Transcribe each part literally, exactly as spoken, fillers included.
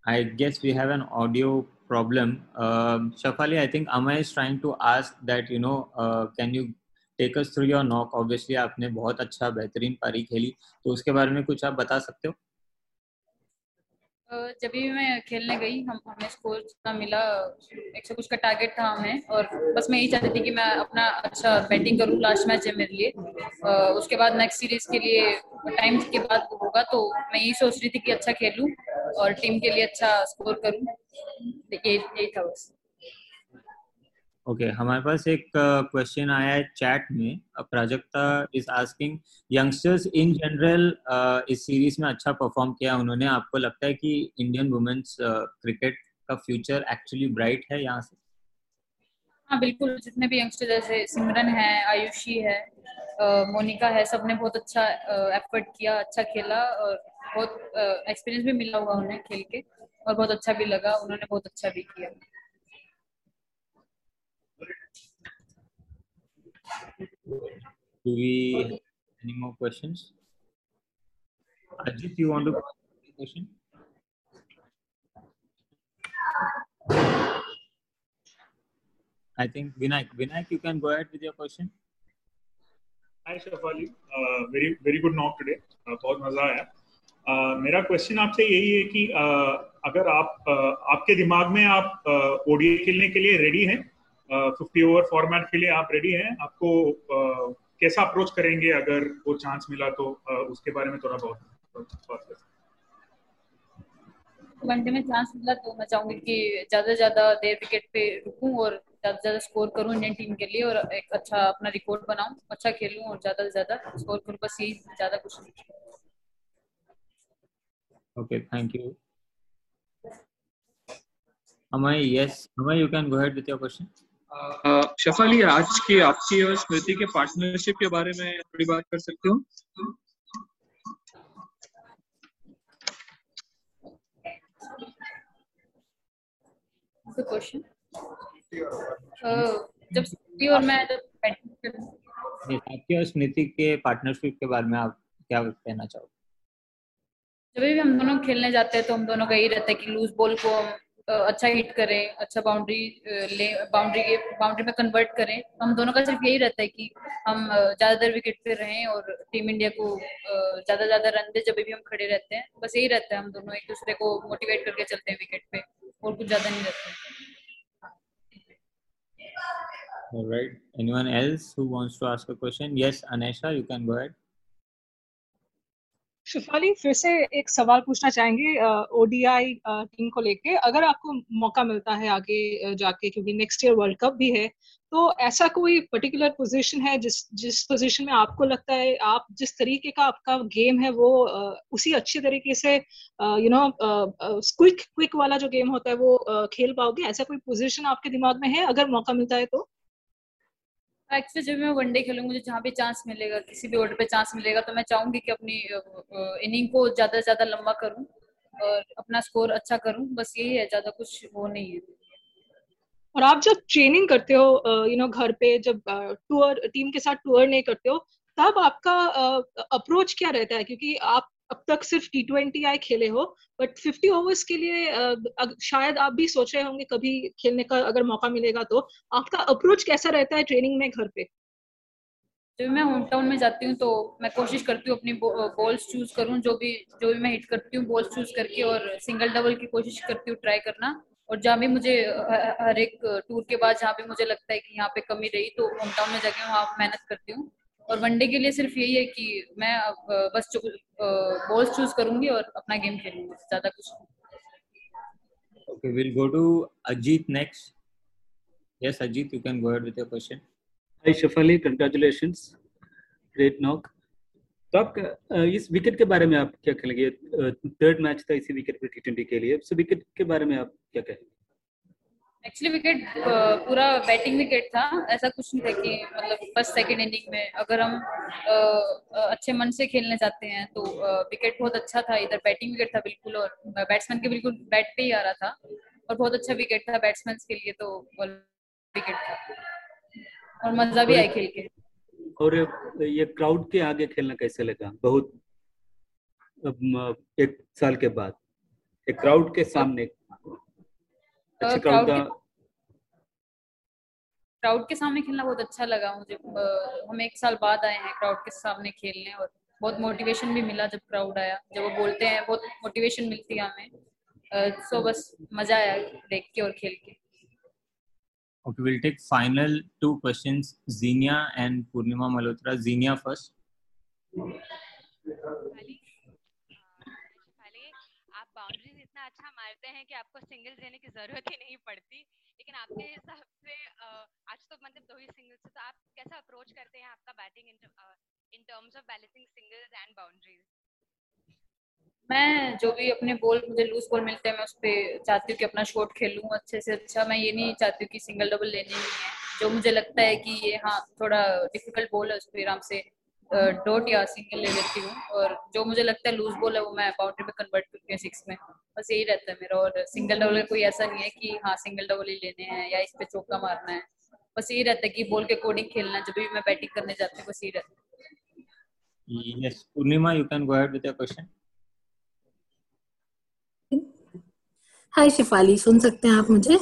I guess we have an audio problem. Um, Shafali, I think Amay is trying to ask that, you know, uh, can you take us through your knock? Obviously, आपने बहुत अच्छा बेहतरीन पारी खेली, तो उसके बारे में कुछ आप बता सकते हो? अ, जब भी मैं खेलने गई हम हमें स्कोर जितना मिला एक सौ कुछ का टारगेट था हमें, और बस मैं यही चाहती थी कि मैं अपना अच्छा बैटिंग करूं। लास्ट मैच है मेरे लिए, अ, उसके बाद नेक्स्ट सीरीज के लिए टाइम के बाद होगा, तो मैं यही सोच रही थी कि अच्छा खेलूं और टीम के लिए अच्छा स्कोर करूं। यही यही था बस। ओके okay, हमारे पास एक क्वेश्चन आया है चैट में। Uh, Prajakta is asking, youngsters in general इस सीरीज में अच्छा परफॉर्म किया उन्होंने, आपको लगता है कि इंडियन वुमेन्स क्रिकेट का फ्यूचर एक्चुअली ब्राइट है यहाँ से? हाँ बिल्कुल, जितने भी यंगस्टर जैसे सिमरन है, आयुषी है, अ, मोनिका है, सबने बहुत अच्छा एफर्ट किया, अच्छा खेला और बहुत एक्सपीरियंस भी मिला होगा उन्हें खेल के, और बहुत अच्छा भी लगा, उन्होंने बहुत अच्छा भी किया। Do we have any more questions? Ajit, you want to go ask the question? I think Vinayak, Vinayak, you can go ahead with your question. Hi Shafali, uh, very very good knock today, uh, बहुत मजा आया। uh, मेरा question आपसे यही है कि uh, अगर आप uh, आपके दिमाग में आप ओडीआई uh, खेलने के लिए रेडी हैं, फिफ्टी ओवर फॉर्मेट के लिए आप रेडी हैं, आपको uh, कैसा अप्रोच करेंगे अगर वो चांस मिला तो? uh, उसके बारे में थोड़ा बहुत। वनडे में चांस मिला तो मैं चाहूंगी कि ज्यादा से ज्यादा देर विकेट पे रुकूं और ज्यादा से ज्यादा स्कोर करूं इंडियन टीम के लिए, और एक अच्छा अपना रिकॉर्ड बनाऊं, अच्छा खेलूं और ज्यादा से ज्यादा स्कोर करूं, बस यही, ज्यादा कुछ नहीं। Okay, thank you. Amay, yes. Amay, you can go ahead with your question. Shafali, आज की आपकी और स्मृति के पार्टनरशिप के बारे में थोड़ी बात कर सकते हो? Good question. जब स्मृति और मैं जब बैटिंग आपकी और स्मृति के पार्टनरशिप के बारे में आप क्या कहना चाहोगे? जब भी हम दोनों खेलने जाते हैं तो हम दोनों का यही रहता है कि लूज बॉल को हम अच्छा हिट करें, अच्छा बाउंड्री ले, बाउंड्री के बाउंड्री में कन्वर्ट करें। हम दोनों का सिर्फ यही रहता है कि हम ज्यादा देर विकेट पे रहें और टीम इंडिया को ज्यादा ज्यादा रन दे जब भी हम खड़े रहते हैं। बस यही रहता है, हम दोनों एक दूसरे को मोटिवेट करके चलते हैं विकेट पे, और कुछ ज्यादा नहीं रहता है। All right. Anyone else who wants to ask a question? Yes, Anesha, you can go ahead. Shifali, फिर से एक सवाल पूछना चाहेंगे ओडीआई टीम को लेके। अगर आपको मौका मिलता है आगे जाके, क्योंकि नेक्स्ट ईयर वर्ल्ड कप भी है, तो ऐसा कोई पर्टिकुलर पोजीशन है जिस जिस पोजीशन में आपको लगता है आप जिस तरीके का आपका गेम है वो uh, उसी अच्छे तरीके से यू नो क्विक क्विक वाला जो गेम होता है वो uh, खेल पाओगे? ऐसा कोई पोजीशन आपके दिमाग में है अगर मौका मिलता है तो? एक्चुअली जब मैं वनडे खेलूंगी, मुझे जहाँ भी चांस मिलेगा, किसी भी ऑर्डर पे चांस मिलेगा, तो मैं चाहूंगी कि अपनी इनिंग को ज्यादा से ज्यादा लंबा करूं और अपना स्कोर अच्छा करूं, बस यही है, ज्यादा कुछ वो नहीं है। और आप जब ट्रेनिंग करते हो यू नो घर पे, जब टूर टीम के साथ टूर नहीं करते हो, तब आपका अप्रोच क्या रहता है? क्योंकि आप अब तक सिर्फ टी ट्वेंटी आई खेले हो, बट फिफ्टी ओवर्स के लिए uh, शायद आप भी सोच रहे होंगे कभी खेलने का अगर मौका मिलेगा तो। आपका अप्रोच कैसा रहता है ट्रेनिंग में घर पे? जब मैं होम टाउन में जाती हूँ तो मैं कोशिश करती हूँ अपनी बॉल्स चूज करूँ, जो भी जो भी मैं हिट करती हूँ बॉल्स चूज करके, और सिंगल डबल की कोशिश करती हूँ ट्राई करना। और जहाँ भी मुझे हर एक टूर के बाद जहाँ भी मुझे लगता है कि यहाँ पे कमी रही, तो होम टाउन में जाके वहाँ मेहनत करती हूँ। और वनडे के लिए सिर्फ यही है कि मैं बस बॉल्स चूज करूंगी और अपना गेम खेलूंगी, ज्यादा कुछ नहीं। Okay, we'll go to Ajit next. Yes, Ajit, you can go ahead with your question. Hi Shafali, congratulations, great knock. तो आप इस विकेट के बारे में आप क्या कहेंगे? थर्ड मैच था इसी विकेट पर टी ट्वेंटी के लिए, सो विकेट के बारे में आप क्या कहेंगे? एक्चुअली विकेट पूरा बैटिंग विकेट था, ऐसा कुछ नहीं था कि मतलब बस सेकंड इनिंग में अगर हम आ, अच्छे मन से खेलने जाते हैं तो विकेट बहुत अच्छा था। इधर बैटिंग विकेट था बिल्कुल, और बैट्समैन के बिल्कुल बैट पे ही आ रहा था, और बहुत अच्छा विकेट था बैट्समैन के लिए, तो विकेट था और मजा भी आया खेल के। और ये क्राउड के आगे खेलना कैसे लगा, बहुत एक साल के बाद? एक क्राउड के सामने अच्छे क्राउड का क्राउड के सामने खेलना बहुत अच्छा लगा मुझे। हम एक साल बाद आए हैं क्राउड के सामने खेलने और बहुत मोटिवेशन भी मिला जब क्राउड आया, जब वो बोलते हैं बहुत मोटिवेशन मिलती है हमें। सो बस मजा आया देख के और खेल के। Okay, we'll take final two questions, Zinia and Purnima Malhotra. Zinia first. आप बाउंड्रीज इतना अच्छा मारते हैं कि आपको सिंगल्स लेने की जरूरत ही नहीं पड़ती, लेकिन आपके हिसाब से आज तो मतलब दो ही सिंगल्स, तो आप कैसा अप्रोच करते हैं आपका batting in terms of balancing singles and boundaries? मैं जो भी अपने बॉल मुझे लूज बॉल मिलते हैं मैं उस पर चाहती हूँ कि अपना शॉट खेलूँ अच्छे से अच्छा। मैं ये नहीं चाहती हूँ कि सिंगल डबल लेने ही है। जो मुझे लगता है कि ये हाँ थोड़ा डिफिकल्ट बॉल है उस पर आराम से डॉट या सिंगल ले लेती हूँ, और जो मुझे लगता है लूज बॉल है वो मैं बाउंड्री में कन्वर्ट करती हूँ सिक्स में। बस यही रहता है मेरा। और सिंगल डबल कोई ऐसा नहीं है कि हाँ सिंगल डबल ही लेने हैं या इस पे चौका मारना है। बस यही रहता है कि बॉल के अकॉर्डिंग खेलना। जब भी मैं बैटिंग करने जाती हूँ बस यही रहता है। Yes, Purnima, you can go ahead with your question. हाय शेफाली, सुन सकते हैं आप मुझे?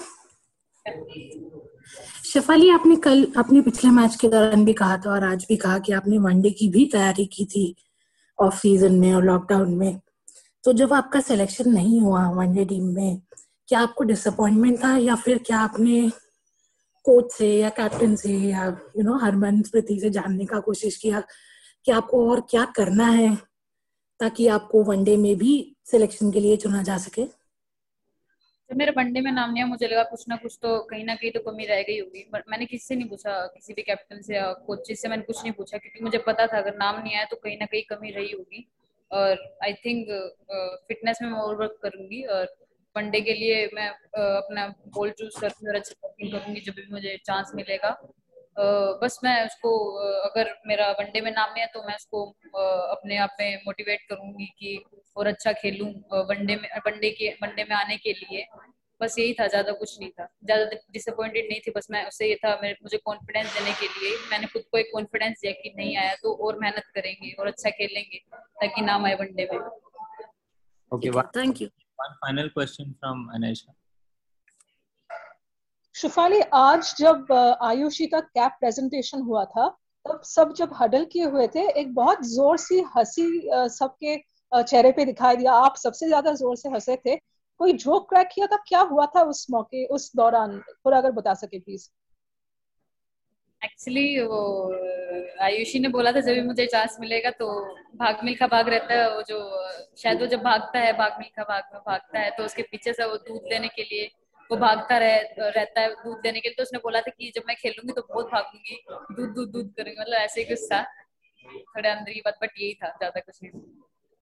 शेफाली, आपने कल अपने पिछले मैच के दौरान भी कहा था और आज भी कहा कि आपने वनडे की भी तैयारी की थी ऑफ सीजन में और लॉकडाउन में। तो जब आपका सिलेक्शन नहीं हुआ वनडे टीम में, क्या आपको डिसअपॉइंटमेंट था या फिर क्या आपने कोच से या कैप्टन से या यू नो हरमनप्रीत से जानने का कोशिश किया कि आपको और क्या करना है ताकि आपको वनडे में भी सिलेक्शन के लिए चुना जा सके? जब मेरे वनडे में नाम नहीं आया मुझे लगा कुछ ना कुछ तो कहीं ना कहीं तो कमी रह गई होगी। बट मैंने किसी से नहीं पूछा, किसी भी कैप्टन से या कोचेस से मैंने कुछ नहीं पूछा, क्योंकि मुझे पता था अगर नाम नहीं आया तो कहीं ना कहीं कमी रही होगी। और आई थिंक फिटनेस में मैं और वर्क करूंगी और वनडे के लिए मैं uh, अपना बॉल चूज करूंगी और अच्छी बैटिंग करूंगी जब भी मुझे चांस मिलेगा। Uh, बस मैं उसको uh, अगर मेरा वनडे में नाम नहीं है तो मैं उसको uh, अपने आप में मोटिवेट करूंगी कि और अच्छा खेलूं वनडे में वनडे के वनडे में आने के लिए। बस यही था, ज्यादा कुछ नहीं था, ज्यादा डिसअपॉइंटेड नहीं थी। बस मैं उससे ये था मेरे मुझे कॉन्फिडेंस देने के लिए मैंने खुद को एक कॉन्फिडेंस दिया कि नहीं आया तो और मेहनत करेंगे और अच्छा खेलेंगे ताकि नाम आए वनडे में। Okay, one, thank you. one final question from Anisha. Shafali, आज जब आयुषी का कैप प्रेजेंटेशन हुआ था तब सब जब हडल किए हुए थे एक बहुत जोर सी हंसी सबके चेहरे पे दिखाई दिया। आप सबसे ज्यादा जोर से हंसे थे। कोई जोक क्रैक किया था? क्या हुआ था उस मौके उस दौरान, थोड़ा अगर बता सके प्लीज। एक्चुअली वो आयुषी ने बोला था जब भी मुझे चांस मिलेगा तो भाग मिल्खा भाग रहता है वो जो शायद वो जब भागता है भाग मिल्खा भाग में भागता है तो उसके पीछे से वो दूध देने के लिए वो भागता रह, रहता है दूध देने के लिए। तो उसने बोला था कि जब मैं खेलूंगी तो बहुत भागूंगी, दूध दूध दूध करूंगी, मतलब ऐसे ही कुछ था थोड़े अंदर की बात। बट यही था, ज्यादा कुछ नहीं।